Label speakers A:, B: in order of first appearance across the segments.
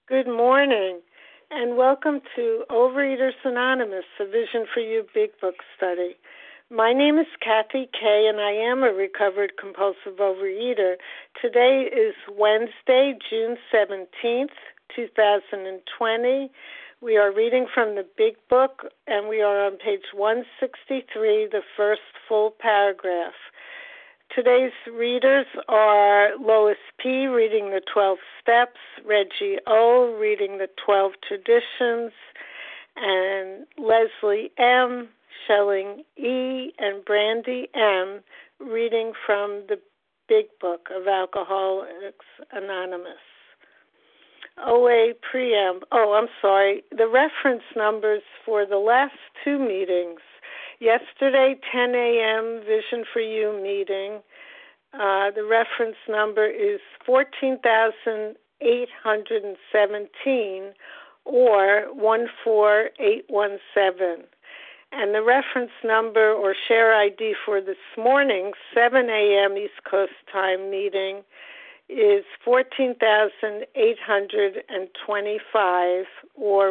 A: Good morning, and welcome to Overeaters Anonymous, a Vision for You Big Book study. My name is Kathy Kay, and I am a recovered compulsive overeater. Today is Wednesday, June 17th, 2020. We are reading from the Big Book, and we are on page 163, the first full paragraph. Today's readers are Lois P. reading the 12 Steps, Reggie O. reading the 12 Traditions, and Leslie M., Schelling E., and Brandy M. reading from the Big Book of Alcoholics Anonymous. OA Preamble. The reference numbers for the last two meetings. Yesterday, 10 a.m. Vision for You meeting. The reference number is 14,817 or 14817. And the reference number or share ID for this morning, 7 a.m. East Coast time meeting, is 14,825 or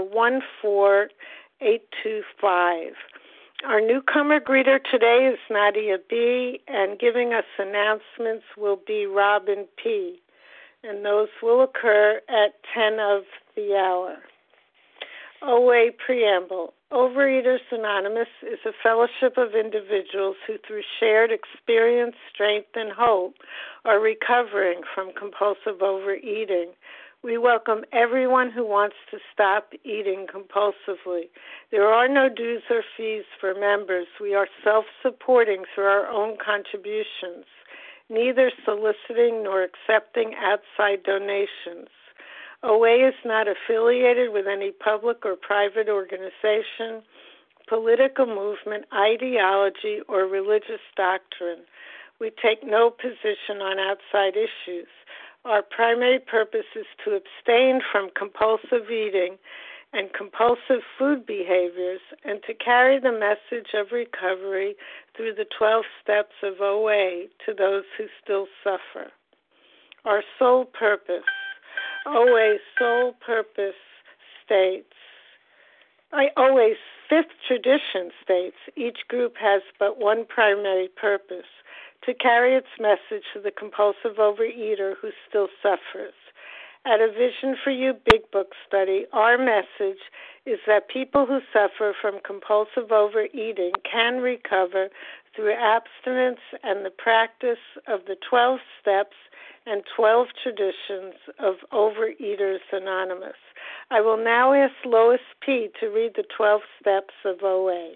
A: 14825. Our newcomer greeter today is Nadia B., and giving us announcements will be Robin P., and those will occur at 10 of the hour. OA Preamble. Overeaters Anonymous is a fellowship of individuals who, through shared experience, strength, and hope, are recovering from compulsive overeating. We welcome everyone who wants to stop eating compulsively. There are no dues or fees for members. We are self-supporting through our own contributions, neither soliciting nor accepting outside donations. OA is not affiliated with any public or private organization, political movement, ideology, or religious doctrine. We take no position on outside issues. Our primary purpose is to abstain from compulsive eating and compulsive food behaviors and to carry the message of recovery through the 12 steps of OA to those who still suffer. Our sole purpose. OA's sole purpose states, OA's fifth tradition states, each group has but one primary purpose, to carry its message to the compulsive overeater who still suffers. At a Vision for You Big Book study, our message is that people who suffer from compulsive overeating can recover through abstinence and the practice of the 12 steps and 12 traditions of Overeaters Anonymous. I will now ask Lois P. to read the 12 steps of OA.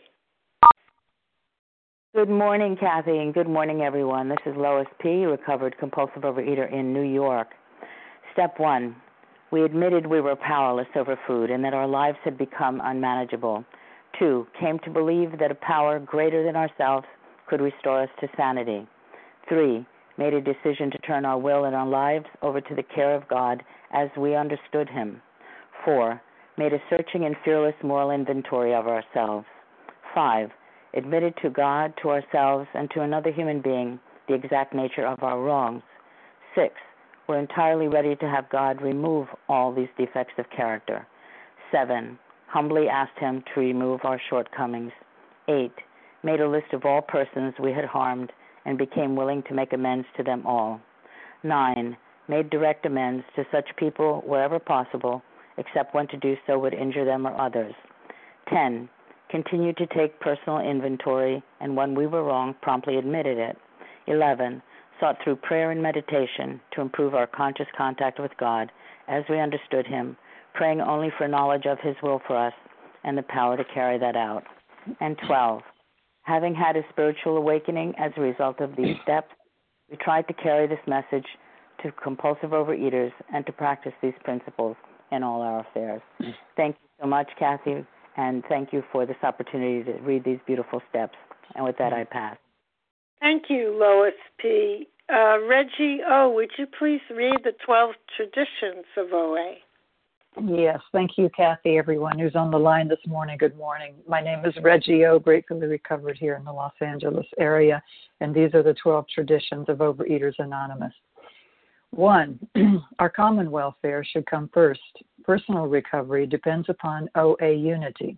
B: Good morning, Kathy, and good morning, everyone. This is Lois P., recovered compulsive overeater in New York. Step 1, we admitted we were powerless over food and that our lives had become unmanageable. 2, came to believe that a power greater than ourselves could restore us to sanity. 3, made a decision to turn our will and our lives over to the care of God as we understood Him. 4, made a searching and fearless moral inventory of ourselves. 5, admitted to God, to ourselves, and to another human being the exact nature of our wrongs. 6, we're entirely ready to have God remove all these defects of character. 7, humbly asked Him to remove our shortcomings. 8, made a list of all persons we had harmed and became willing to make amends to them all. 9, made direct amends to such people wherever possible, except when to do so would injure them or others. 10, continued to take personal inventory, and when we were wrong, promptly admitted it. 11, sought through prayer and meditation to improve our conscious contact with God as we understood Him, praying only for knowledge of His will for us and the power to carry that out. And 12, having had a spiritual awakening as a result of these steps, we tried to carry this message to compulsive overeaters and to practice these principles in all our affairs. Thank you so much, Kathy, and thank you for this opportunity to read these beautiful steps. And with that, I pass.
A: Thank you, Lois P. Reggie O., would you please read the 12 traditions of OA?
C: Yes, thank you, Kathy, everyone who's on the line this morning. Good morning. My name is Reggie O., gratefully recovered here in the Los Angeles area, and these are the 12 traditions of Overeaters Anonymous. 1, our common welfare should come first. personal recovery depends upon OA unity.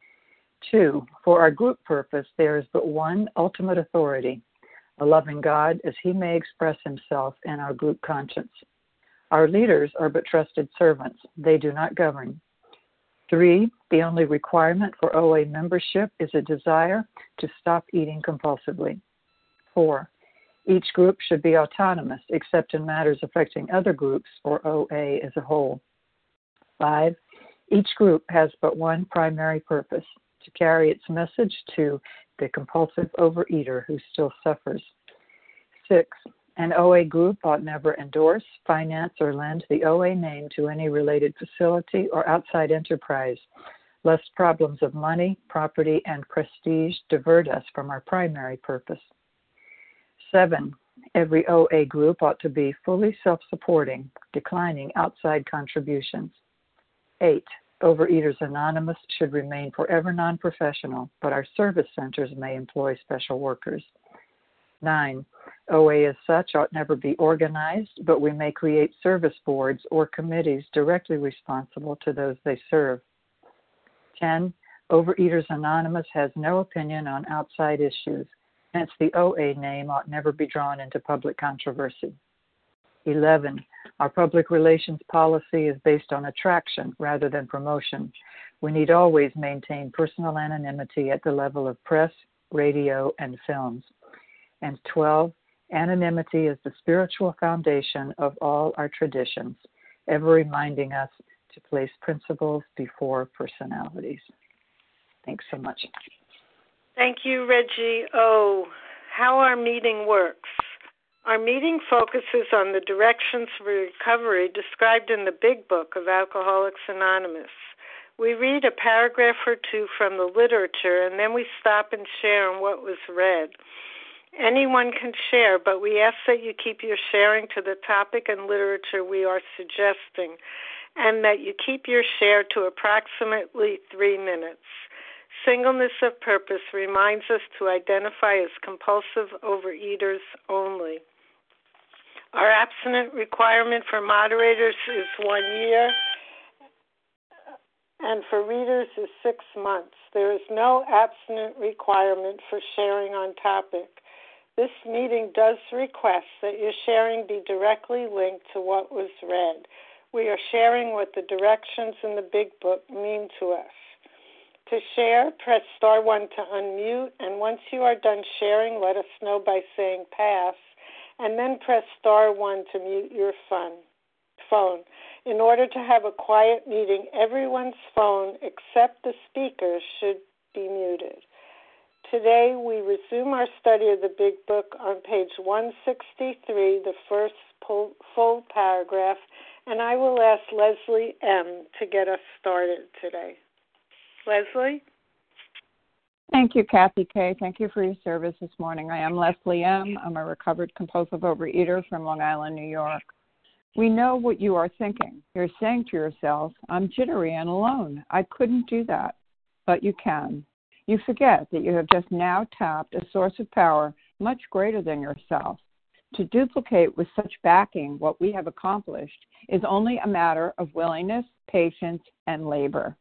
C: 2, for our group purpose, there is but one ultimate authority, a loving God as he may express himself in our group conscience. Our leaders are but trusted servants. They do not govern. 3, the only requirement for OA membership is a desire to stop eating compulsively. 4, each group should be autonomous except in matters affecting other groups or OA as a whole. 5, each group has but one primary purpose, to carry its message to the compulsive overeater who still suffers. 6, an OA group ought never endorse, finance, or lend the OA name to any related facility or outside enterprise, lest problems of money, property, and prestige divert us from our primary purpose. 7, every OA group ought to be fully self-supporting, declining outside contributions. 8, Overeaters Anonymous should remain forever non-professional, but our service centers may employ special workers. 9, OA as such ought never be organized, but we may create service boards or committees directly responsible to those they serve. 10, Overeaters Anonymous has no opinion on outside issues, hence the OA name ought never be drawn into public controversy. 11, our public relations policy is based on attraction rather than promotion. We need always maintain personal anonymity at the level of press, radio, and films. And 12, anonymity is the spiritual foundation of all our traditions, ever reminding us to place principles before personalities. Thanks so much.
A: Thank you, Reggie O. How our meeting works. Our meeting focuses on the directions for recovery described in the Big Book of Alcoholics Anonymous. We read a paragraph or two from the literature, and then we stop and share on what was read. Anyone can share, but we ask that you keep your sharing to the topic and literature we are suggesting, and that you keep your share to approximately 3 minutes. Singleness of purpose reminds us to identify as compulsive overeaters only. Our abstinent requirement for moderators is 1 year, and for readers is 6 months. There is no abstinent requirement for sharing on topic. This meeting does request that your sharing be directly linked to what was read. We are sharing what the directions in the Big Book mean to us. To share, press star 1 to unmute, and once you are done sharing, let us know by saying pass, and then press star 1 to mute your phone. In order to have a quiet meeting, everyone's phone except the speaker should be muted. Today, we resume our study of the Big Book on page 163, the first full paragraph, and I will ask Leslie M. to get us started today. Leslie?
D: Thank you, Kathy K. Thank you for your service this morning. I am Leslie M. I'm a recovered compulsive overeater from Long Island, New York. We know what you are thinking. You're saying to yourself, I'm jittery and alone. I couldn't do that. But you can. You forget that you have just now tapped a source of power much greater than yourself. To duplicate with such backing what we have accomplished is only a matter of willingness, patience, and labor.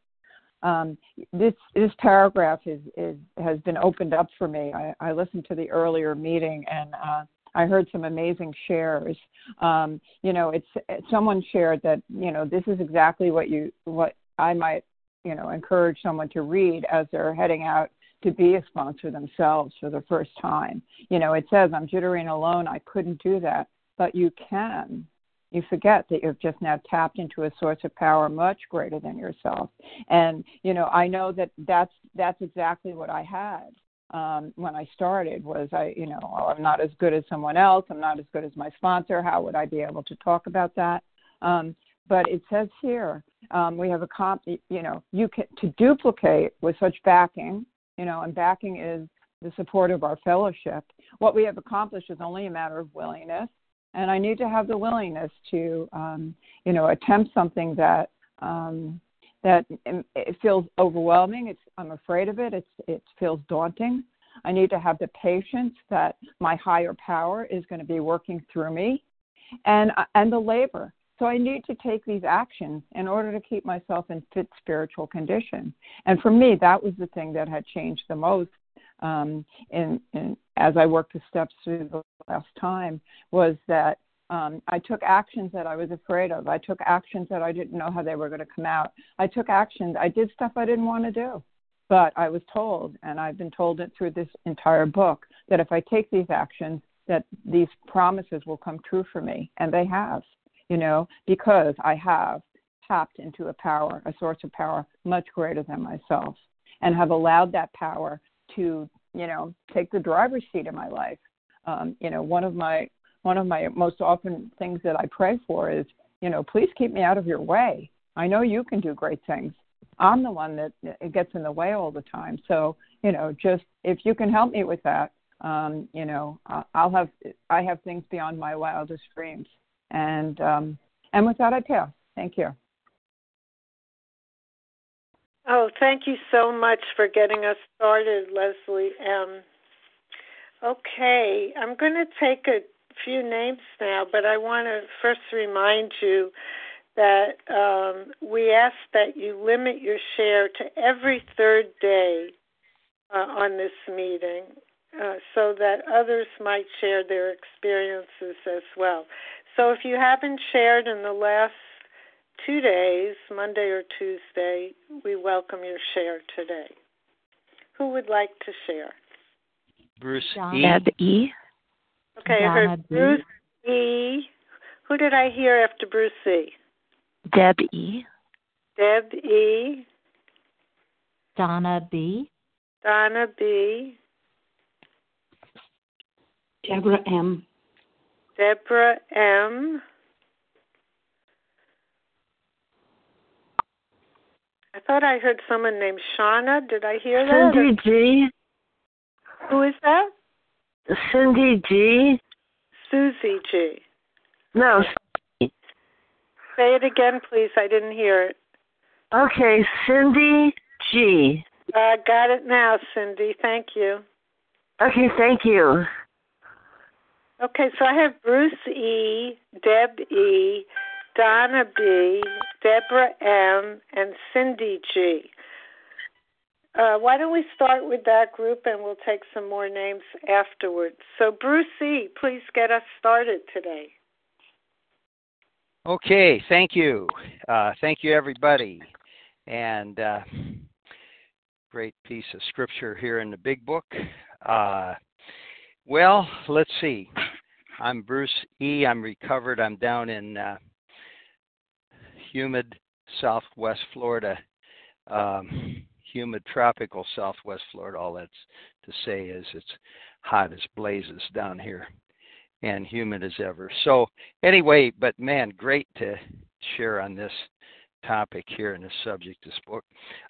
D: This paragraph has been opened up for me. I listened to the earlier meeting and I heard some amazing shares. Someone shared that this is exactly what I might encourage someone to read as they're heading out to be a sponsor themselves for the first time. It says, I'm jittery and alone. I couldn't do that, but you can. You forget that you've just now tapped into a source of power much greater than yourself. And, I know that's exactly what I had when I started was I'm not as good as someone else. I'm not as good as my sponsor. How would I be able to talk about that? But it says here, we have you can, to duplicate with such backing, and backing is the support of our fellowship. What we have accomplished is only a matter of willingness. And I need to have the willingness to, attempt something that it feels overwhelming. I'm afraid of it. It feels daunting. I need to have the patience that my higher power is going to be working through me, and the labor. So I need to take these actions in order to keep myself in fit spiritual condition. And for me, that was the thing that had changed the most as I worked the steps through the last time, was that I took actions that I was afraid of. I took actions that I didn't know how they were going to come out. I took actions. I did stuff I didn't want to do. But I was told, and I've been told it through this entire book, that if I take these actions, that these promises will come true for me. And they have, because I have tapped into a source of power much greater than myself, and have allowed that power to, take the driver's seat in my life. One of my most often things that I pray for is, please keep me out of your way. I know you can do great things. I'm the one that gets in the way all the time. So, just if you can help me with that, I have things beyond my wildest dreams. And with that, I pass. Thank you.
A: Oh, thank you so much for getting us started, Leslie M. Okay, I'm going to take a few names now, but I want to first remind you that we ask that you limit your share to every third day on this meeting so that others might share their experiences as well. So if you haven't shared in the last 2 days, Monday or Tuesday, we welcome your share today. Who would like to share?
E: Bruce
F: E.
E: Deb
F: E.
A: Okay,
F: Donna
A: I heard Bruce E. Who did I hear after Bruce E?
F: Deb E.
A: Deb E.
F: Donna B.
A: Donna B.
G: Deborah M.
A: Deborah M. I thought I heard someone named Shauna. Did I hear that?
G: Cindy G.
A: Who is that?
G: Cindy G.
A: Susie G.
G: No.
A: Say it again, please. I didn't hear it.
G: Okay, Cindy G.
A: Got it now, Cindy. Thank you.
G: Okay, thank you.
A: Okay, so I have Bruce E., Deb E., Donna B., Deborah M., and Cindy G. Why don't we start with that group, and we'll take some more names afterwards. So Bruce E., please get us started today.
E: Okay, thank you. Thank you, everybody. And great piece of scripture here in the big book. Well, let's see. I'm Bruce E. I'm recovered. I'm down in humid southwest Florida, humid tropical southwest Florida. All that's to say is it's hot as blazes down here and humid as ever. So anyway, but man, great to share on this topic here in this subject, this book.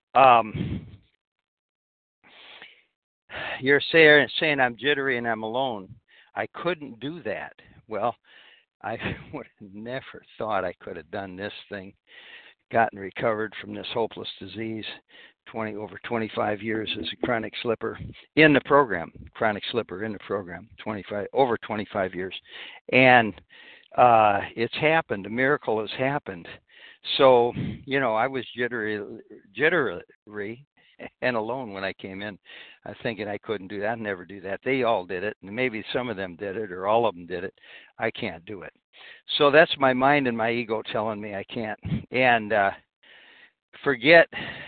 E: You're saying I'm jittery and I'm alone. I couldn't do that. Well, I would have never thought I could have done this thing, gotten recovered from this hopeless disease, over 25 years as a chronic slipper in the program, over 25 years. And it's happened. A miracle has happened. So, I was jittery and alone when I came in. I thinking I couldn't do that. I'd never do that. They all did it, and maybe some of them did it, or all of them did it. I can't do it. So that's my mind and my ego telling me I can't. And forget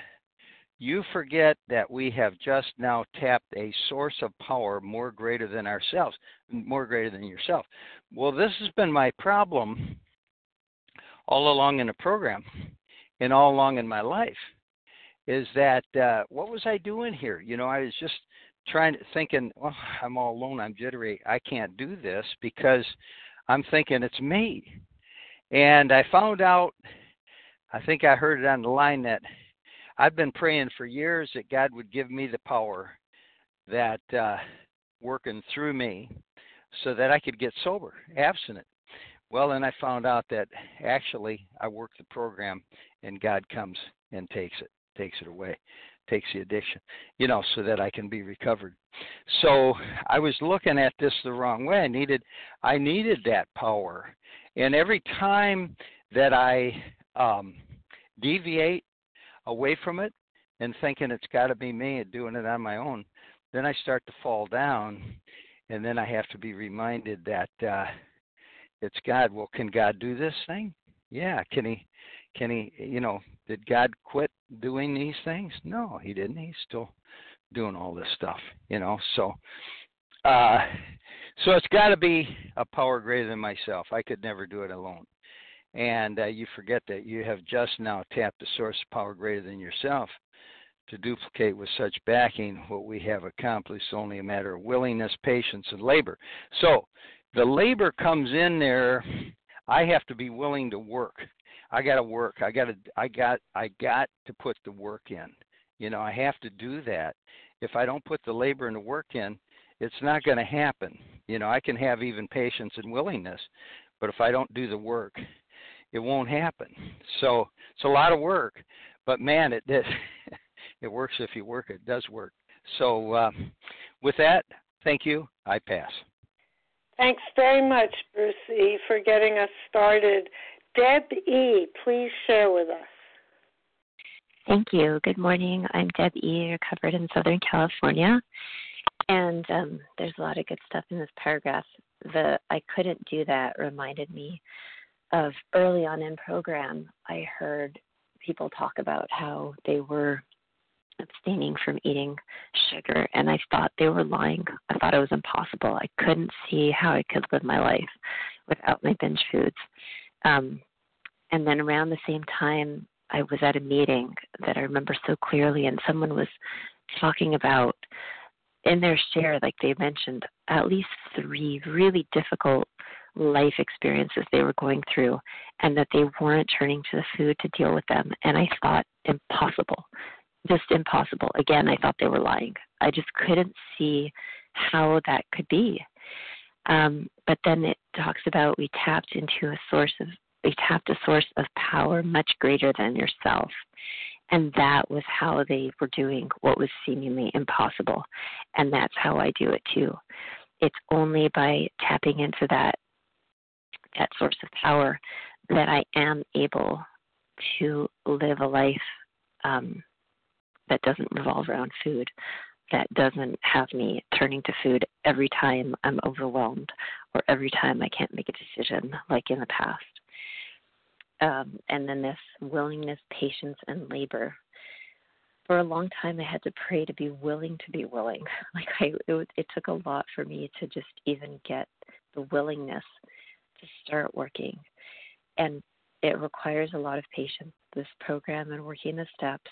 E: that we have just now tapped a source of power more greater than ourselves, more greater than yourself. Well, this has been my problem all along in the program and all along in my life. Is that what was I doing here? I was just thinking, well, I'm all alone, I'm jittery, I can't do this because I'm thinking it's me. And I found out, I think I heard it on the line, that I've been praying for years that God would give me the power that working through me so that I could get sober, abstinent. Well, then I found out that actually I work the program and God comes and takes it away, takes the addiction, so that I can be recovered. So I was looking at this the wrong way. I needed that power. And every time that I deviate away from it and thinking it's got to be me and doing it on my own, then I start to fall down, and then I have to be reminded that it's God. Well, can God do this thing? Yeah. Can he, did God quit doing these things? No, he didn't. He's still doing all this stuff, So it's got to be a power greater than myself. I could never do it alone. And you forget that you have just now tapped the source of power greater than yourself to duplicate with such backing what we have accomplished. It's only a matter of willingness, patience, and labor. So the labor comes in there. I have to be willing to work. I got to work. I got to put the work in. I have to do that. If I don't put the labor and the work in, it's not going to happen. I can have even patience and willingness, but if I don't do the work, it won't happen. So it's a lot of work, but man, it works if you work. It does work. So with that, thank you. I pass.
A: Thanks very much, Bruce E., for getting us started. Deb E., please share with us.
F: Thank you. Good morning. I'm Deb E., recovered in Southern California. And there's a lot of good stuff in this paragraph. The I couldn't do that reminded me of early on in program, I heard people talk about how they were abstaining from eating sugar, and I thought they were lying. I thought it was impossible. I couldn't see how I could live my life without my binge foods. And then around the same time, I was at a meeting that I remember so clearly, and someone was talking about in their share, like they mentioned, at least 3 really difficult life experiences they were going through, and that they weren't turning to the food to deal with them. And I thought, impossible, just impossible. Again, I thought they were lying. I just couldn't see how that could be. But then it talks about we tapped a source of power much greater than yourself. And that was how they were doing what was seemingly impossible. And that's how I do it too. It's only by tapping into that source of power that I am able to live a life that doesn't revolve around food, that doesn't have me turning to food every time I'm overwhelmed or every time I can't make a decision like in the past. And then this willingness, patience, and labor. For a long time, I had to pray to be willing to be willing. It took a lot for me to just even get the willingness to start working. And it requires a lot of patience. This program and working the steps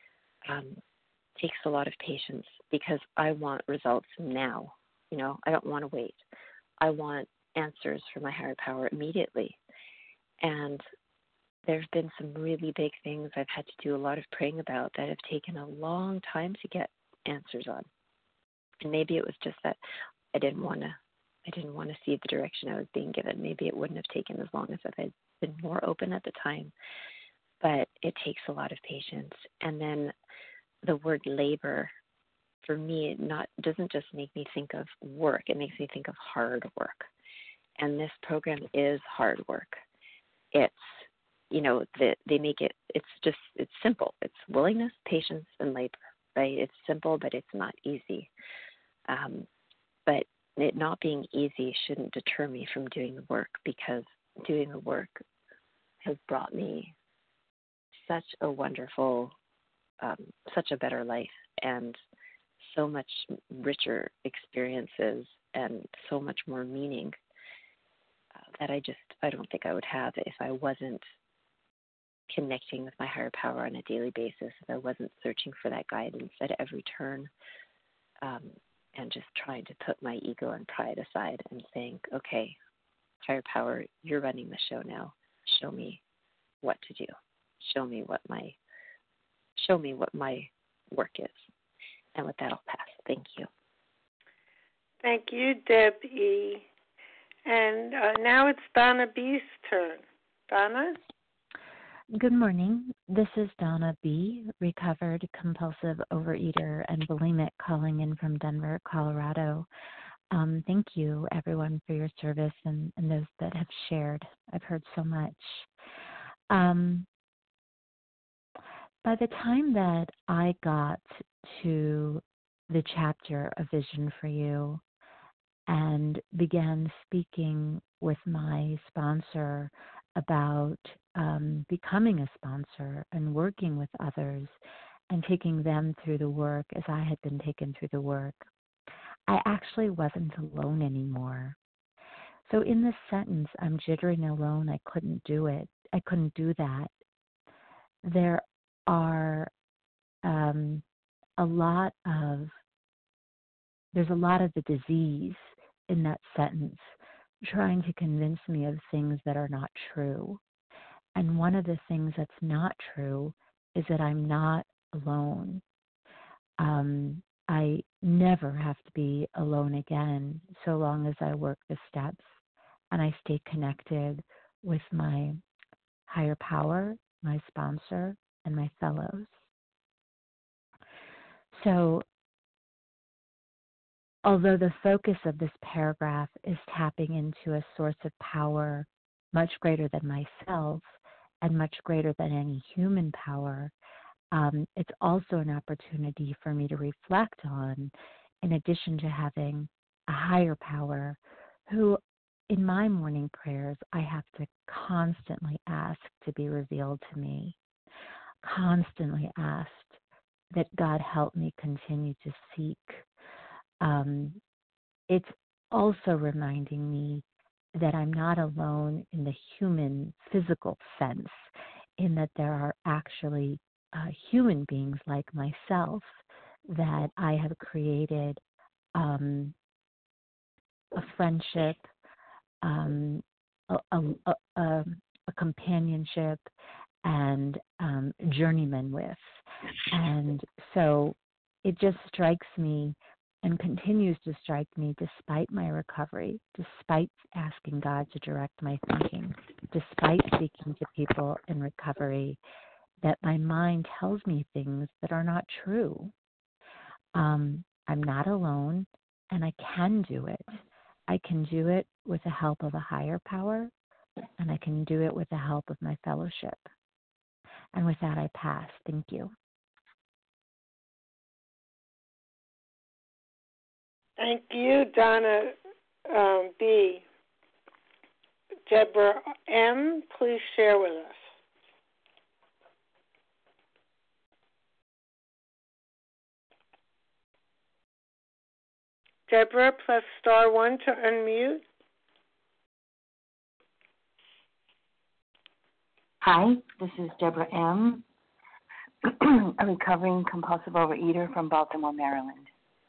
F: takes a lot of patience because I want results now. I don't want to wait. I want answers from my higher power immediately. And there's been some really big things I've had to do a lot of praying about that have taken a long time to get answers on. And maybe it was just that I didn't want to see the direction I was being given. Maybe it wouldn't have taken as long as if I'd been more open at the time. But it takes a lot of patience. And then the word labor, for me, doesn't just make me think of work. It makes me think of hard work. And this program is hard work. It's they make it's simple. It's willingness, patience, and labor, right? It's simple, but it's not easy. But it not being easy shouldn't deter me from doing the work, because doing the work has brought me such a wonderful, such a better life, and so much richer experiences and so much more meaning that I don't think I would have if I wasn't connecting with my higher power on a daily basis, if I wasn't searching for that guidance at every turn, and just trying to put my ego and pride aside and saying, okay, higher power, you're running the show now. Show me what to do. Show me what my work is. And with that, I'll pass. Thank you.
A: Thank you, Deb E. And now it's Donna B's turn. Donna?
F: Good morning. This is Donna B., recovered compulsive overeater and bulimic, calling in from Denver, Colorado. Thank you, everyone, for your service and those that have shared. I've heard so much.
H: By the time that I got to the chapter of Vision for You and began speaking with my sponsor about becoming a sponsor and working with others and taking them through the work as I had been taken through the work, I actually wasn't alone anymore. So in this sentence, I'm jittering alone, I couldn't do it. I couldn't do that. There are there's a lot of the disease in that sentence, trying to convince me of things that are not true. And one of the things that's not true is that I'm not alone. I never have to be alone again so long as I work the steps and I stay connected with my higher power, my sponsor, and my fellows. So, although the focus of this paragraph is tapping into a source of power much greater than myself and much greater than any human power, it's also an opportunity for me to reflect on, in addition to having a higher power, who in my morning prayers I have to constantly ask to be revealed to me, constantly asked that God help me continue to seek. It's also reminding me that I'm not alone in the human physical sense, in that there are actually human beings like myself that I have created a friendship, a companionship, and journeyman with. And so it just strikes me and continues to strike me despite my recovery, despite asking God to direct my thinking, despite speaking to people in recovery, that my mind tells me things that are not true. I'm not alone, and I can do it. I can do it with the help of a higher power, and I can do it with the help of my fellowship. And with that, I pass. Thank you.
A: Thank you, Donna B. Deborah M., please share with us. Deborah, plus *1 to unmute.
I: Hi, this is Deborah M., a recovering compulsive overeater from Baltimore, Maryland.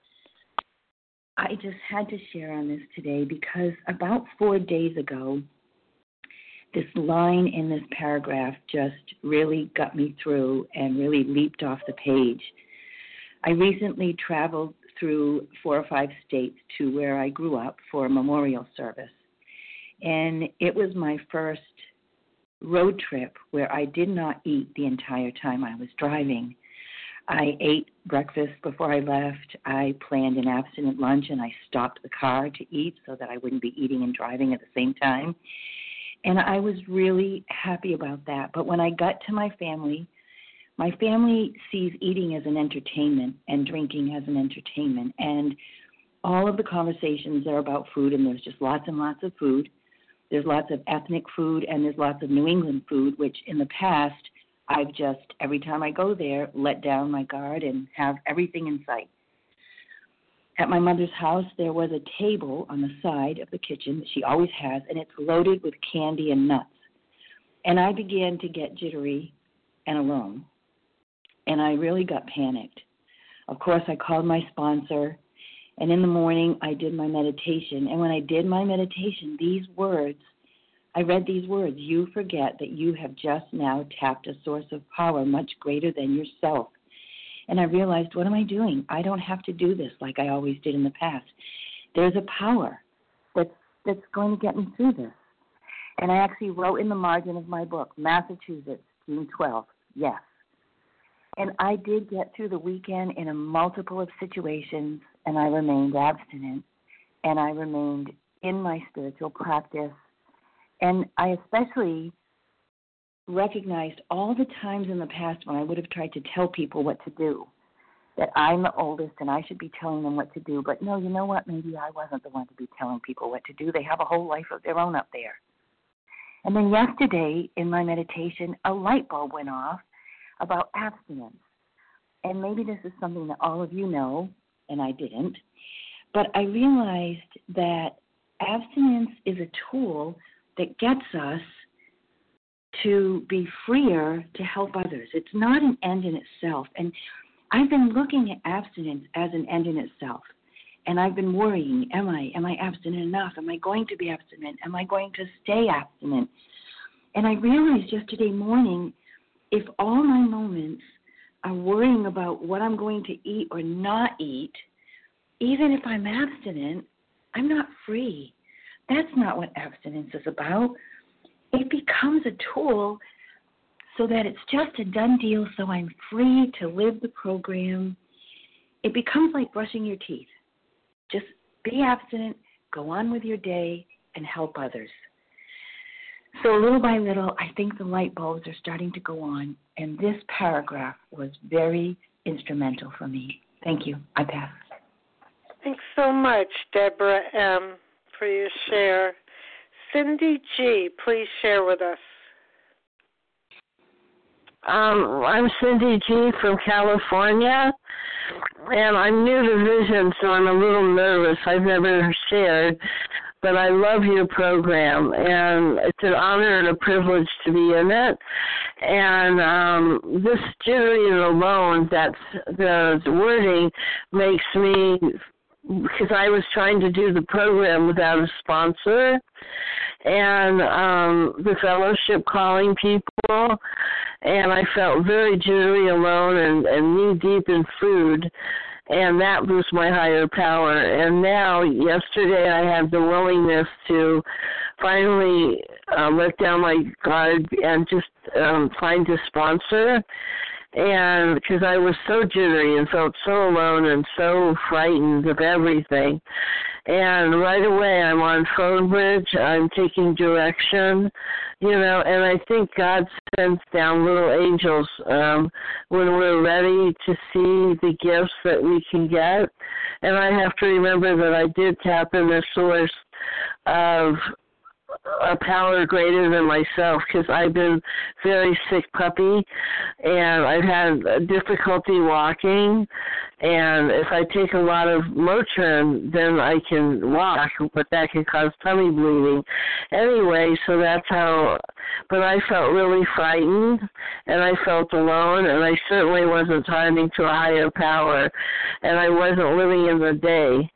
I: I just had to share on this today because about 4 days ago, this line in this paragraph just really got me through and really leaped off the page. I recently traveled through 4 or 5 states to where I grew up for a memorial service. And it was my first road trip where I did not eat the entire time I was driving. I ate breakfast before I left. I planned an abstinent lunch, and I stopped the car to eat so that I wouldn't be eating and driving at the same time. And I was really happy about that. But when I got to my family sees eating as an entertainment and drinking as an entertainment. And all of the conversations are about food, and there's just lots and lots of food. There's lots of ethnic food, and there's lots of New England food, which in the past I've just, every time I go there, let down my guard and have everything in sight. At my mother's house, there was a table on the side of the kitchen that she always has, and it's loaded with candy and nuts. And I began to get jittery and alone, and I really got panicked. Of course, I called my sponsor, and in the morning I did my meditation. And when I did my meditation, I read these words: you forget that you have just now tapped a source of power much greater than yourself. And I realized, what am I doing? I don't have to do this like I always did in the past. There's a power that's going to get me through this. And I actually wrote in the margin of my book, Massachusetts, June 12th, yes. And I did get through the weekend in a multiple of situations, and I remained abstinent, and I remained in my spiritual practice. And I especially recognized all the times in the past when I would have tried to tell people what to do, that I'm the oldest and I should be telling them what to do. But no, you know what? Maybe I wasn't the one to be telling people what to do. They have a whole life of their own up there. And then yesterday in my meditation, a light bulb went off about abstinence. And maybe this is something that all of you know, and I didn't. But I realized that abstinence is a tool that gets us to be freer to help others. It's not an end in itself. And I've been looking at abstinence as an end in itself. And I've been worrying, am I abstinent enough? Am I going to be abstinent? Am I going to stay abstinent? And I realized yesterday morning, if all my moments are worrying about what I'm going to eat or not eat, even if I'm abstinent, I'm not free. That's not what abstinence is about. It becomes a tool so that it's just a done deal, so I'm free to live the program. It becomes like brushing your teeth. Just be abstinent, go on with your day, and help others. So little by little, I think the light bulbs are starting to go on, and this paragraph was very instrumental for me. Thank you. I pass.
A: Thanks so much, Deborah M., for your share. Cindy G., please share with us.
G: I'm Cindy G. from California, and I'm new to Vision, so I'm a little nervous. I've never shared, but I love your program, and it's an honor and a privilege to be in it. And this jittering alone, that's the wording, makes me, because I was trying to do the program without a sponsor, and the fellowship calling people, and I felt very jittery, alone, and knee-deep in food, and that was my higher power. And now, yesterday, I had the willingness to finally let down my guard and just find a sponsor, and because I was so jittery and felt so alone and so frightened of everything. And right away, I'm on Phone Bridge. I'm taking direction, and I think God sends down little angels when we're ready to see the gifts that we can get. And I have to remember that I did tap in the source of a power greater than myself, because I've been very sick puppy, and I've had difficulty walking, and if I take a lot of Motrin, then I can walk, but that can cause tummy bleeding. Anyway, so that's how, but I felt really frightened, and I felt alone, and I certainly wasn't turning to a higher power, and I wasn't living in the day.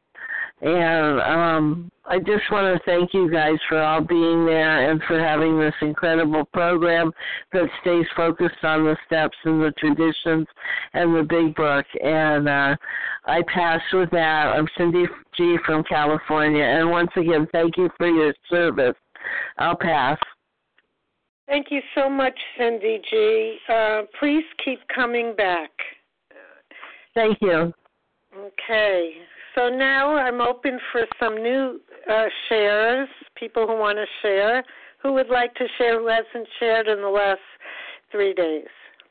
G: And I just want to thank you guys for all being there and for having this incredible program that stays focused on the steps and the traditions and the big book. And I pass with that. I'm Cindy G. from California. And once again, thank you for your service. I'll pass.
A: Thank you so much, Cindy G. Please keep coming back.
G: Thank you.
A: Okay. So now I'm open for some new shares, people who want to share. Who would like to share who hasn't shared in the last 3 days?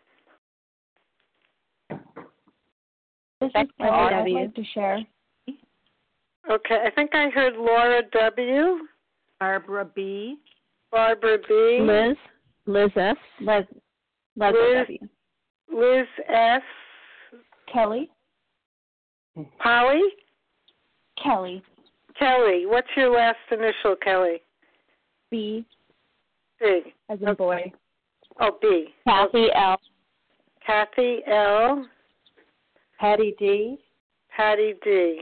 D: This is Laura. I'd like to share.
A: Okay, I think I heard Laura W.
J: Barbara B.
A: Barbara B.
D: Liz S. Leslie W.
A: Liz S.
D: Kelly.
A: Polly?
D: Kelly.
A: Kelly. What's your last initial, Kelly?
D: B.
A: B.
D: As in boy.
A: Oh, B.
D: Kathy L.
A: Kathy L.
J: Patty D.
A: Patty D.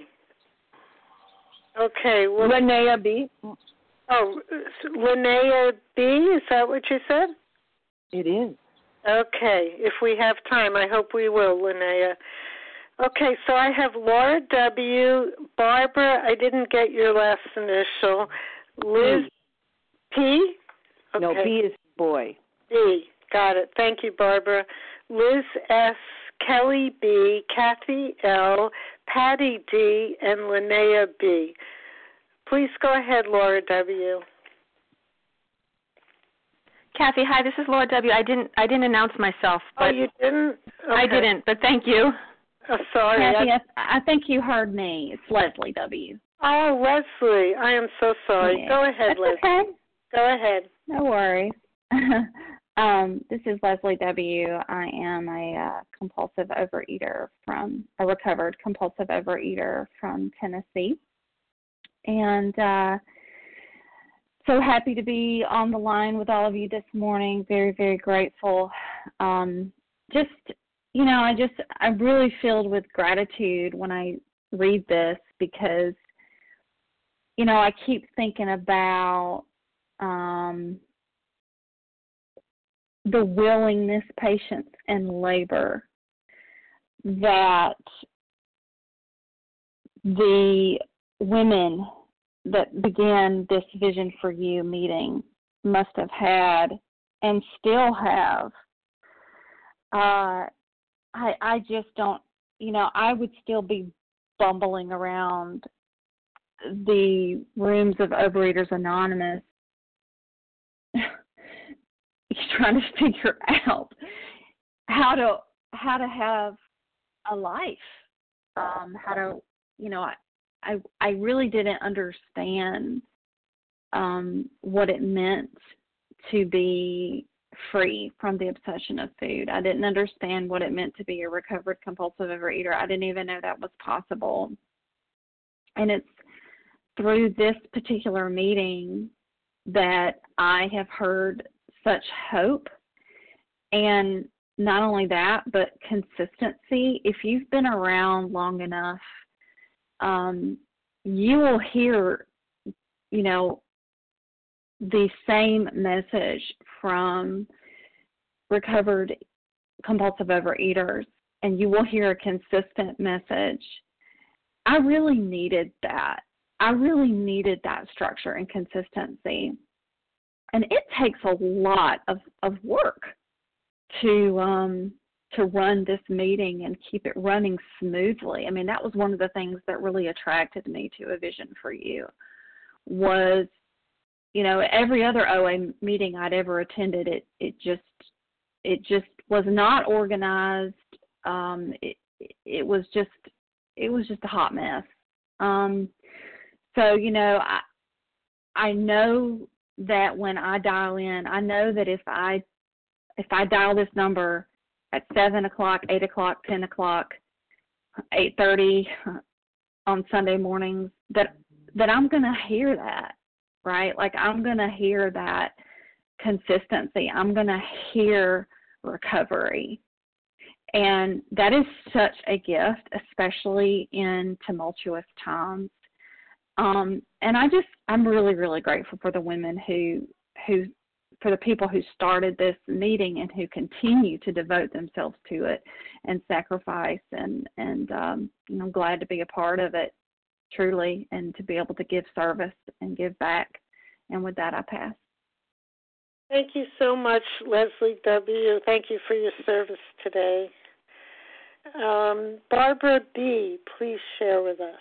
A: Okay. Well,
D: Linnea B.
A: Oh, Linnea B. Is that what you said?
J: It is.
A: Okay. If we have time, I hope we will, Linnea. Okay, so I have Laura W., Barbara, I didn't get your last initial, Liz P? Okay.
J: No, B is boy.
A: B, got it. Thank you, Barbara. Liz S., Kelly B., Kathy L., Patty D., and Linnea B. Please go ahead, Laura W.
K: Kathy, hi. This is Laura W. I didn't announce myself. But
A: you didn't? Okay.
K: I didn't, but thank you.
A: Oh, sorry.
L: Kathy, I think you heard me. It's Leslie W.
A: Oh, Leslie. I am so sorry.
L: Yeah.
A: Go ahead,
L: That's
A: Leslie.
L: okay.
A: Go ahead.
L: No worries. This is Leslie W. I am a recovered compulsive overeater from Tennessee. And so happy to be on the line with all of you this morning. Very, very grateful. I'm really filled with gratitude when I read this because, I keep thinking about the willingness, patience, and labor that the women that began this Vision for You meeting must have had and still have. I just don't, I would still be bumbling around the rooms of Overeaters Anonymous trying to figure out how to have a life, I really didn't understand what it meant to be free from the obsession of food. I didn't understand what it meant to be a recovered compulsive overeater. I didn't even know that was possible. And it's through this particular meeting that I have heard such hope, and not only that, but consistency. If you've been around long enough, you will hear, the same message from recovered compulsive overeaters, and you will hear a consistent message. I really needed that. I really needed that structure and consistency. And it takes a lot of work to run this meeting and keep it running smoothly. I mean, that was one of the things that really attracted me to A Vision for You was, every other OA meeting I'd ever attended, it just was not organized. It was just a hot mess. So, I know that when I dial in, I know that if I dial this number at 7 o'clock, 8 o'clock, 10 o'clock, 8:30 on Sunday mornings, that I'm going to hear that, right? Like I'm going to hear that consistency. I'm going to hear recovery. And that is such a gift, especially in tumultuous times. And I'm really, really grateful for the women for the people who started this meeting and who continue to devote themselves to it and sacrifice. And I'm glad to be a part of it, truly, and to be able to give service and give back. And with that, I pass.
A: Thank you so much, Leslie W. Thank you for your service today. Barbara B., please share with us.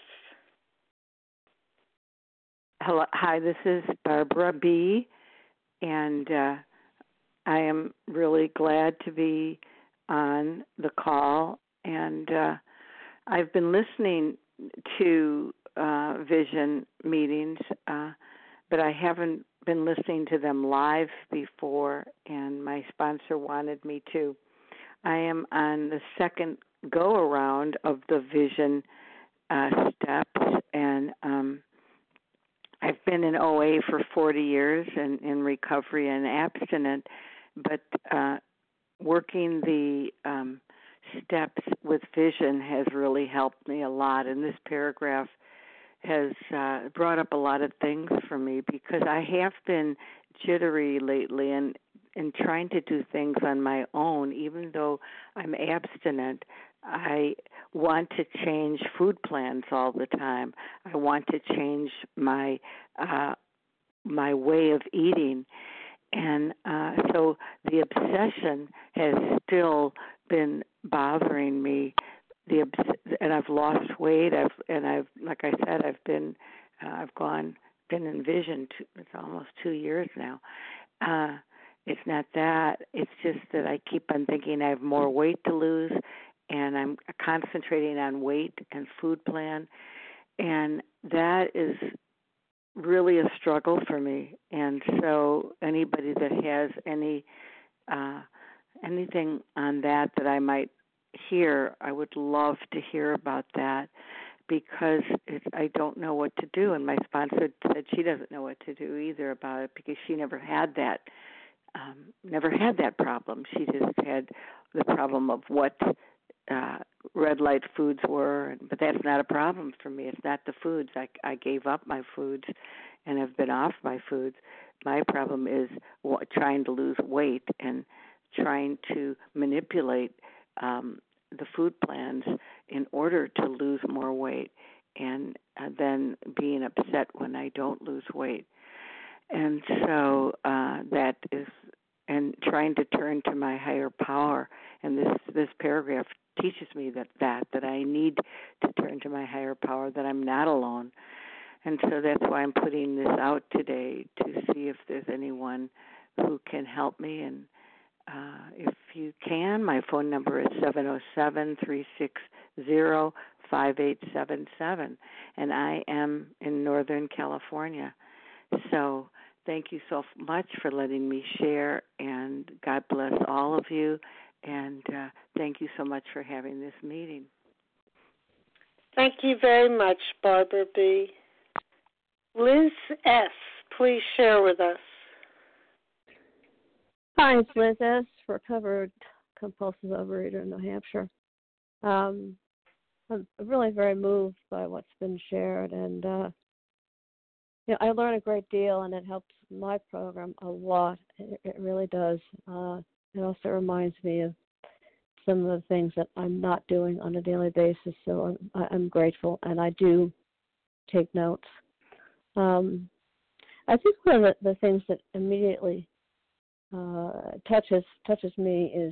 M: Hello, hi, this is Barbara B., and I am really glad to be on the call. And I've been listening to Vision meetings, but I haven't been listening to them live before, and my sponsor wanted me to. I am on the second go-around of the Vision steps, and I've been in OA for 40 years and in recovery and abstinent, but working the steps with Vision has really helped me a lot. And this paragraph has brought up a lot of things for me because I have been jittery lately and trying to do things on my own. Even though I'm abstinent, I want to change food plans all the time. I want to change my way of eating. And so the obsession has still been bothering me. And I've lost weight. Like I said, I've been in Vision. It's almost 2 years now. it's not that. It's just that I keep on thinking I have more weight to lose, and I'm concentrating on weight and food plan, and that is really a struggle for me. And so anybody that has anything on that I might hear, I would love to hear about that, because I don't know what to do. And my sponsor said she doesn't know what to do either about it, because she never had that problem. She just had the problem of what red light foods were, but that's not a problem for me. It's not the foods. I gave up my foods and have been off my foods. My problem is trying to lose weight and trying to manipulate the food plans in order to lose more weight, and then being upset when I don't lose weight. And so that is, and trying to turn to my higher power. And this paragraph teaches me that I need to turn to my higher power, that I'm not alone. And so that's why I'm putting this out today, to see if there's anyone who can help me. And if you can, my phone number is 707-360-5877, and I am in Northern California. So thank you so much for letting me share, and God bless all of you, and thank you so much for having this meeting.
A: Thank you very much, Barbara B. Liz S., please share with us.
N: Hi, it's Liz S., recovered compulsive overeater in New Hampshire. I'm really very moved by what's been shared, and I learn a great deal, and it helps my program a lot. It really does. It also reminds me of some of the things that I'm not doing on a daily basis, so I'm grateful, and I do take notes. I think one of the things that immediately touches me is,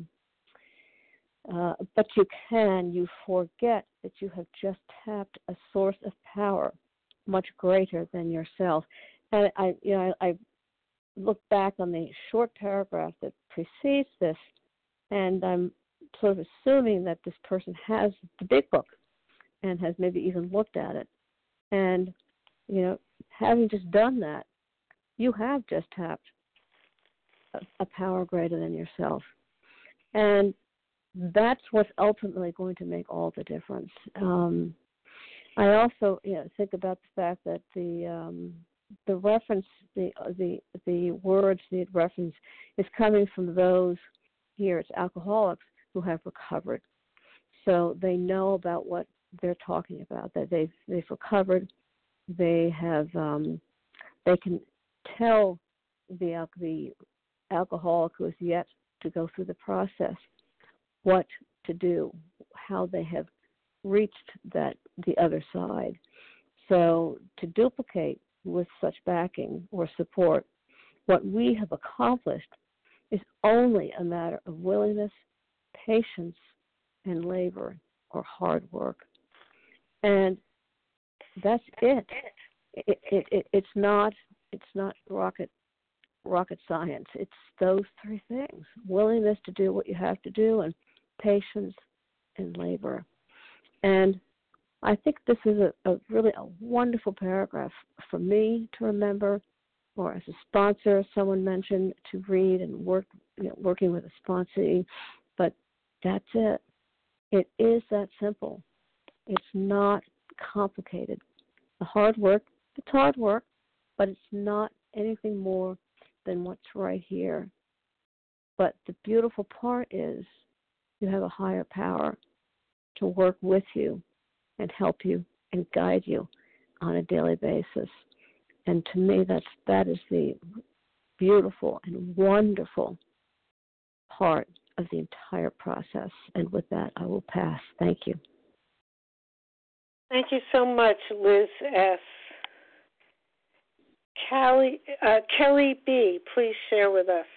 N: but you forget that you have just tapped a source of power much greater than yourself. And I look back on the short paragraph that precedes this, and I'm sort of assuming that this person has the big book and has maybe even looked at it. And, having just done that, you have just tapped a power greater than yourself. And that's what's ultimately going to make all the difference. I also think about the fact that the reference, the words, the reference is coming from those here, it's alcoholics who have recovered. So they know about what they're talking about, that they've recovered. They have they can tell the alcoholic who is yet to go through the process what to do, how they have reached the other side. So to duplicate with such backing or support what we have accomplished is only a matter of willingness, patience, and labor or hard work. And that's it. It's not rocket science. It's those three things: willingness to do what you have to do, and patience and labor. And I think this is a really wonderful paragraph for me to remember, or as a sponsor, someone mentioned to read and working with a sponsee. But that's it. It is that simple. It's not complicated. The hard work, it's hard work, but it's not anything more than what's right here. But the beautiful part is you have a higher power to work with you and help you and guide you on a daily basis. And to me, that is the beautiful and wonderful part of the entire process. And with that, I will pass. Thank you.
A: Thank you so much, Liz S. Kelly B., please share with us.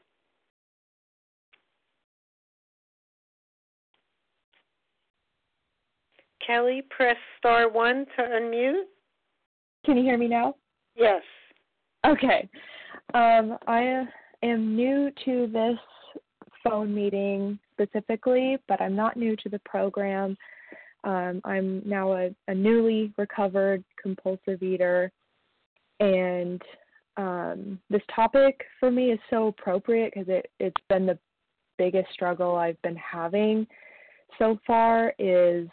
A: Kelly, press star 1 to unmute.
O: Can you hear me now?
A: Yes.
O: Okay. I am new to this phone meeting specifically, but I'm not new to the program. I'm now a newly recovered compulsive eater, and this topic for me is so appropriate because it's been the biggest struggle I've been having so far is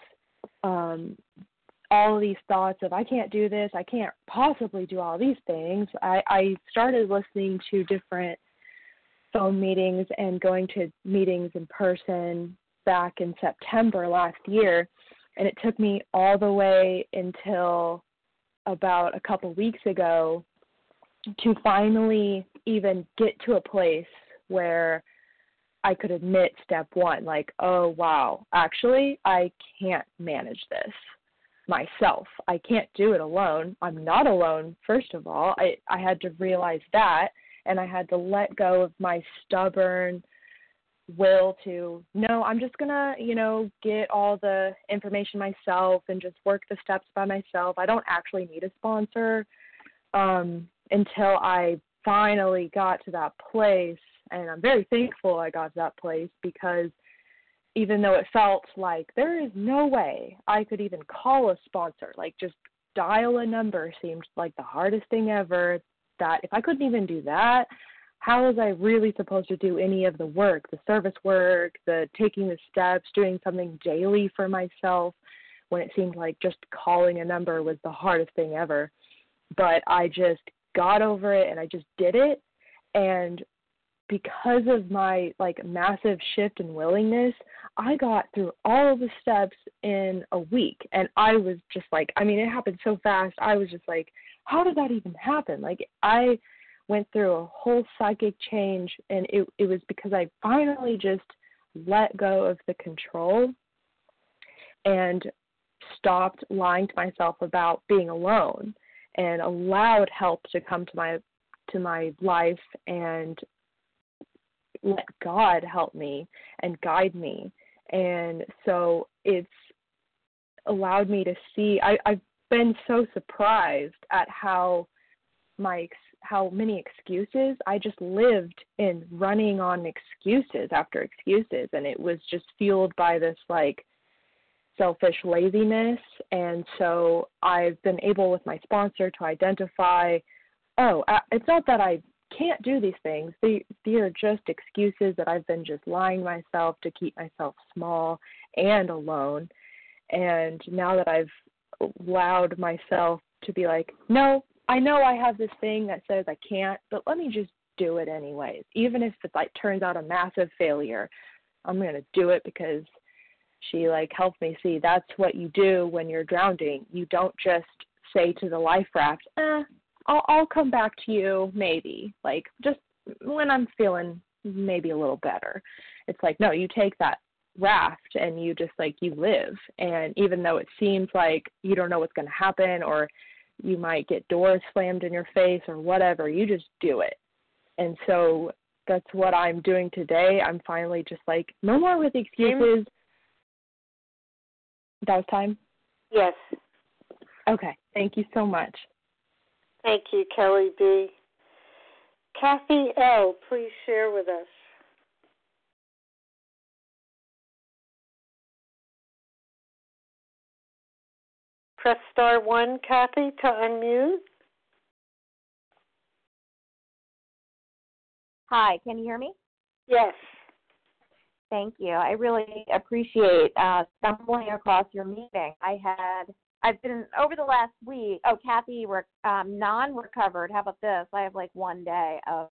O: all of these thoughts of I can't do this, I can't possibly do all these things. I started listening to different phone meetings and going to meetings in person back in September last year, and it took me all the way until about a couple weeks ago to finally even get to a place where I could admit step one, like, oh, wow, actually, I can't manage this myself. I can't do it alone. I'm not alone, first of all. I had to realize that, and I had to let go of my stubborn will to, no, I'm just going to, get all the information myself and just work the steps by myself. I don't actually need a sponsor until I finally got to that place. And I'm very thankful I got to that place because even though it felt like there is no way I could even call a sponsor, like just dial a number seemed like the hardest thing ever, that if I couldn't even do that, how was I really supposed to do any of the work, the service work, the taking the steps, doing something daily for myself when it seemed like just calling a number was the hardest thing ever. But I just got over it and I just did it. And because of my massive shift in willingness, I got through all of the steps in a week. And I was just it happened so fast. I was just like, how did that even happen? I went through a whole psychic change, and it was because I finally just let go of the control and stopped lying to myself about being alone and allowed help to come to my life and let God help me and guide me. And so it's allowed me to see, I've been so surprised at how many excuses I just lived in, running on excuses after excuses. And it was just fueled by this selfish laziness. And so I've been able with my sponsor to identify, it's not that I can't do these things. They are just excuses that I've been just lying myself to keep myself small and alone. And now that I've allowed myself to be like, no, I know I have this thing that says I can't, but let me just do it anyways. Even if it turns out a massive failure, I'm going to do it because she helped me see that's what you do when you're drowning. You don't just say to the life raft, I'll come back to you maybe, just when I'm feeling maybe a little better. It's no, you take that raft and you just you live. And even though it seems like you don't know what's going to happen or you might get doors slammed in your face or whatever, you just do it. And so that's what I'm doing today. I'm finally just no more with excuses. That was time?
A: Yes.
O: Okay. Thank you so much.
A: Thank you, Kelly B. Kathy L., please share with us. Press star 1, Kathy, to unmute.
P: Hi, can you hear me?
A: Yes.
P: Thank you. I really appreciate stumbling across your meeting. I've been over the last week. Oh, Kathy, non-recovered. How about this? I have 1 day of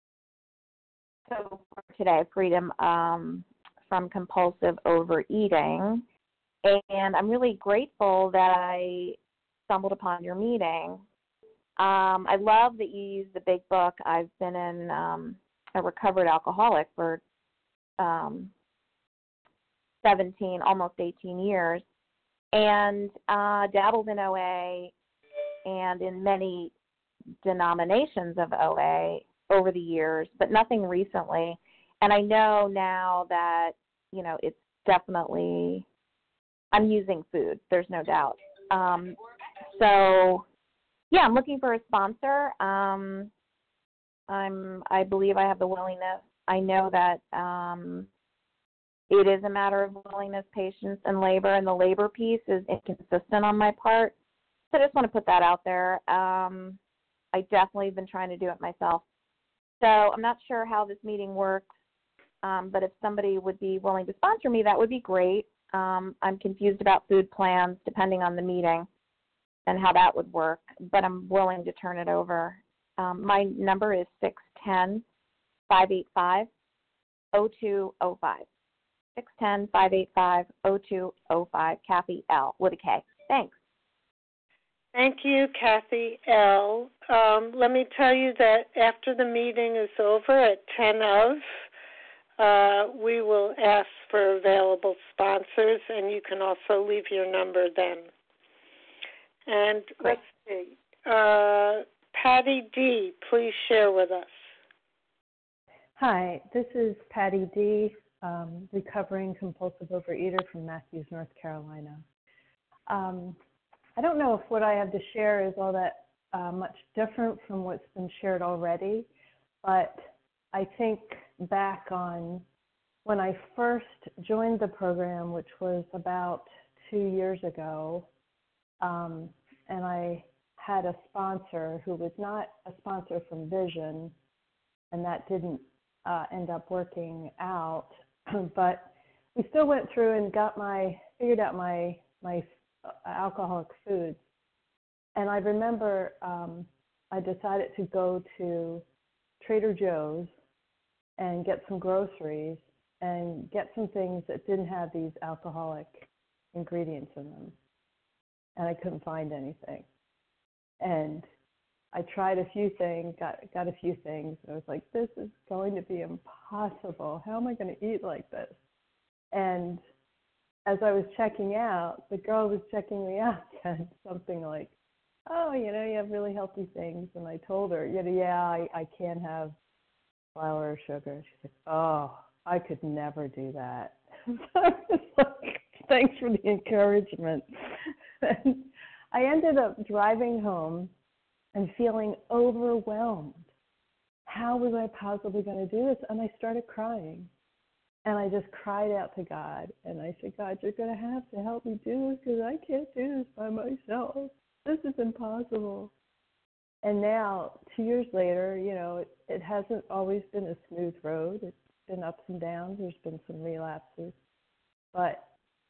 P: today freedom from compulsive overeating, and I'm really grateful that I stumbled upon your meeting. I love that you use the big book. I've been a recovered alcoholic for 17, almost 18 years. And dabbled in OA and in many denominations of OA over the years, but nothing recently. And I know now that, it's definitely, I'm using food. There's no doubt. So, yeah, I'm looking for a sponsor. I believe I have the willingness. I know that it is a matter of willingness, patience, and labor, and the labor piece is inconsistent on my part. So I just want to put that out there. I definitely have been trying to do it myself. So I'm not sure how this meeting works, but if somebody would be willing to sponsor me, that would be great. I'm confused about food plans depending on the meeting and how that would work, but I'm willing to turn it over. My number is 610-585-0205. 610-585-0205, Kathy L. with a K. Thanks.
A: Thank you, Kathy L. Let me tell you that after the meeting is over at 10 of, we will ask for available sponsors, and you can also leave your number then. And let's see. Patty D., please share with us.
Q: Hi, this is Patty D., recovering compulsive overeater from Matthews, North Carolina. I don't know if what I have to share is all that much different from what's been shared already, but I think back on when I first joined the program, which was about 2 years ago, and I had a sponsor who was not a sponsor from Vision, and that didn't end up working out. But we still went through and figured out my alcoholic foods. And I remember I decided to go to Trader Joe's and get some groceries and get some things that didn't have these alcoholic ingredients in them. And I couldn't find anything. And I tried a few things, got a few things, and I was like, this is going to be impossible. How am I going to eat like this? And as I was checking out, the girl who was checking me out said something like, oh, you have really healthy things. And I told her, I can't have flour or sugar. She's like, oh, I could never do that. So I was like, thanks for the encouragement. And I ended up driving home and feeling overwhelmed. How was I possibly going to do this? And I started crying. And I just cried out to God. And I said, God, you're going to have to help me do this because I can't do this by myself. This is impossible. And now, 2 years later, it hasn't always been a smooth road. It's been ups and downs. There's been some relapses. But,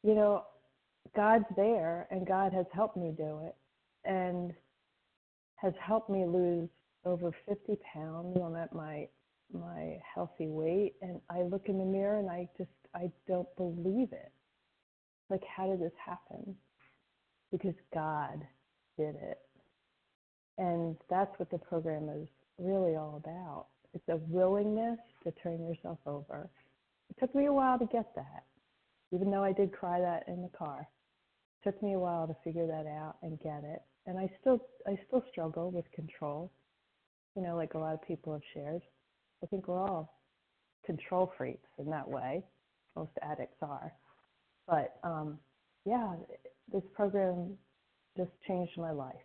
Q: God's there, and God has helped me do it. And has helped me lose over 50 pounds. I'm at my healthy weight, and I look in the mirror and I don't believe it. Like, how did this happen? Because God did it. And that's what the program is really all about. It's a willingness to turn yourself over. It took me a while to get that, even though I did cry that in the car. It took me a while to figure that out and get it. And I still struggle with control, like a lot of people have shared. I think we're all control freaks in that way. Most addicts are. But, this program just changed my life,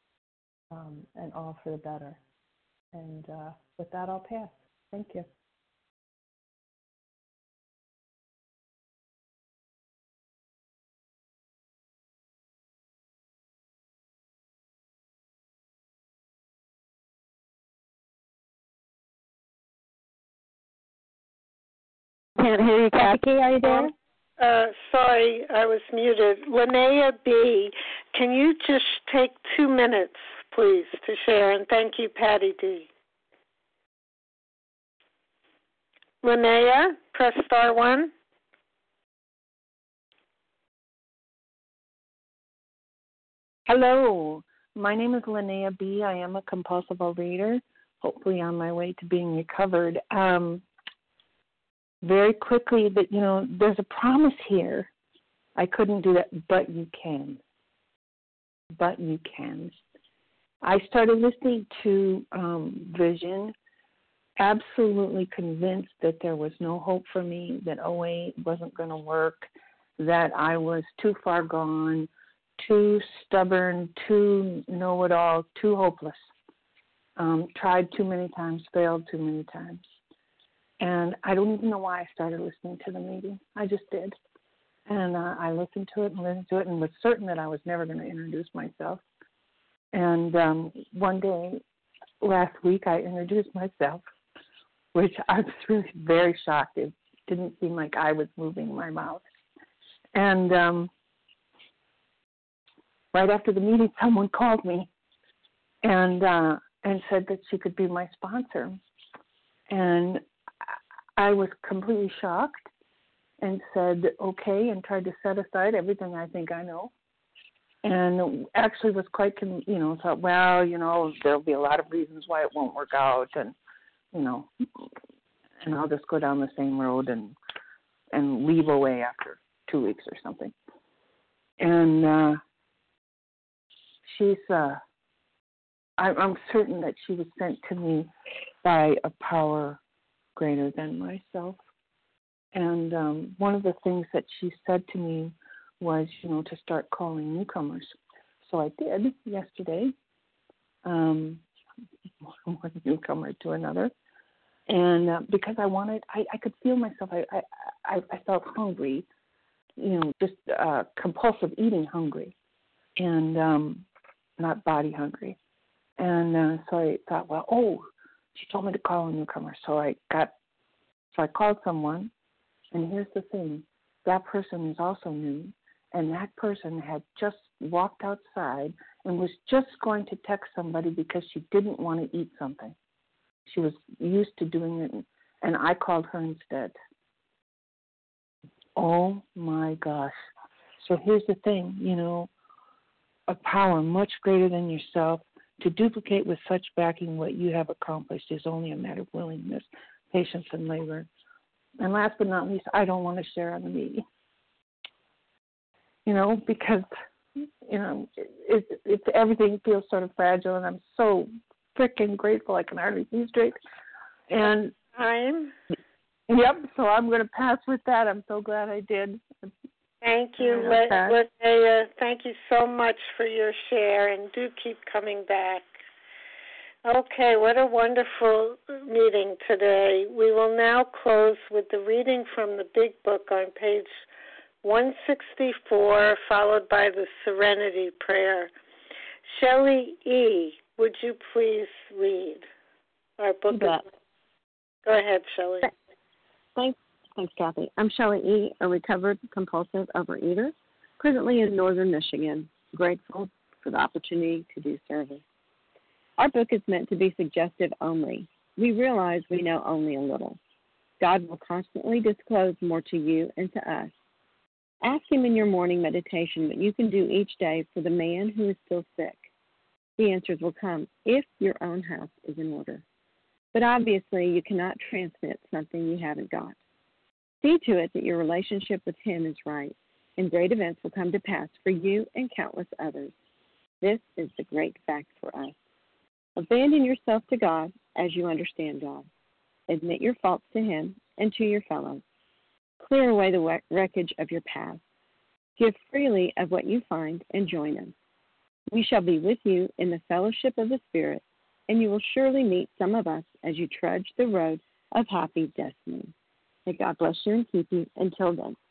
Q: and all for the better. And with that, I'll pass. Thank you.
N: Can't hear you, Kathy. Are you there?
A: Sorry, I was muted. Linnea B., can you just take 2 minutes, please, to share? And thank you, Patty D. Linnea, press star 1.
R: Hello, my name is Linnea B. I am a compulsive overeater, hopefully on my way to being recovered. Very quickly, that there's a promise here. I couldn't do that, but you can. But you can. I started listening to Vision, absolutely convinced that there was no hope for me, that OA wasn't going to work, that I was too far gone, too stubborn, too know-it-all, too hopeless. Tried too many times, failed too many times. And I don't even know why I started listening to the meeting. I just did. And I listened to it and was certain that I was never going to introduce myself. And one day, last week, I introduced myself, which I was really very shocked. It didn't seem like I was moving my mouth. And right after the meeting, someone called me and said that she could be my sponsor. And I was completely shocked and said, okay, and tried to set aside everything I think I know. And actually was quite, thought, well, there'll be a lot of reasons why it won't work out. And, and I'll just go down the same road and leave away after 2 weeks or something. And she's, I'm certain that she was sent to me by a power greater than myself. And one of the things that she said to me was, to start calling newcomers. So I did yesterday, one newcomer to another. And because I could feel myself, I felt hungry, just compulsive eating hungry, and not body hungry. And so I thought, she told me to call a newcomer. So I called someone, and here's the thing. That person is also new, and that person had just walked outside and was just going to text somebody because she didn't want to eat something. She was used to doing it, and I called her instead. Oh, my gosh. So here's the thing, a power much greater than yourself. To duplicate with such backing what you have accomplished is only a matter of willingness, patience, and labor. And last but not least, I don't want to share on the meeting. Because, it's everything feels sort of fragile, and I'm so freaking grateful I can hardly see straight. And yep, so I'm going to pass with that. I'm so glad I did.
A: Thank you, Leah. Thank you so much for your share, and do keep coming back. Okay, what a wonderful meeting today. We will now close with the reading from the Big Book on page 164, followed by the Serenity Prayer. Shelley E., would you please read our book? Go ahead, Shelley.
N: Thanks, Kathy. I'm Shelley E., a recovered compulsive overeater, presently in northern Michigan, grateful for the opportunity to do service. Our book is meant to be suggestive only. We realize we know only a little. God will constantly disclose more to you and to us. Ask Him in your morning meditation what you can do each day for the man who is still sick. The answers will come if your own house is in order. But obviously, you cannot transmit something you haven't got. See to it that your relationship with Him is right, and great events will come to pass for you and countless others. This is the great fact for us. Abandon yourself to God as you understand God. Admit your faults to Him and to your fellows. Clear away the wreckage of your past. Give freely of what you find and join us. We shall be with you in the fellowship of the Spirit, and you will surely meet some of us as you trudge the road of happy destiny. May God bless you and keep you until then.